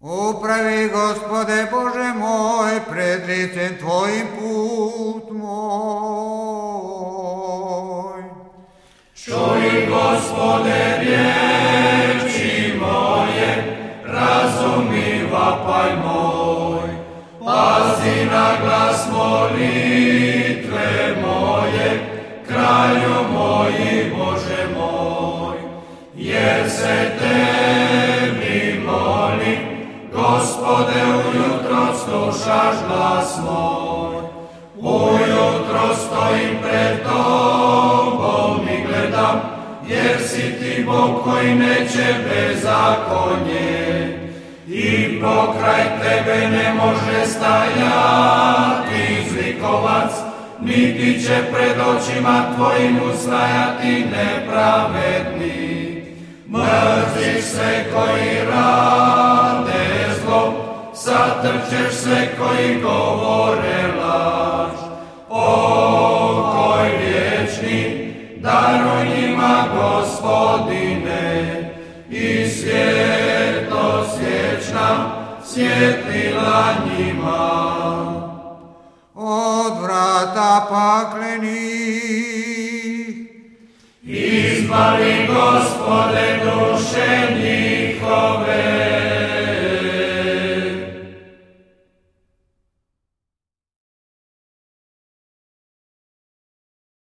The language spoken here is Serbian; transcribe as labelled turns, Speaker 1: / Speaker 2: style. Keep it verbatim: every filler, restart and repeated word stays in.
Speaker 1: Upravi, Gospode Bože moj, pred licem Tvojim put moj.
Speaker 2: Čuj, Gospode, riječi moje, razumi vapaj moj. Pazi na glas molitve moje, Kralju moji, Bože moj. Jer se Tebi molim, Gospode, ujutro slušaš glas moj. Ujutro stojim pred Tobom i gledam, jer si Ti Bog koji neće bezakonje. I pokraj Tebe ne može stajati zlikovac, niti će pred očima Tvojim ustajati nepravedni. Mrziš sve koji rade zlo, satrčeš sve koji govore laž. Pokoj vječni daruj njima, Gospodine, i svjetlost vječna svjetlila njima.
Speaker 1: Od vrata paklenih
Speaker 2: izbavi, Gospode, duše njih.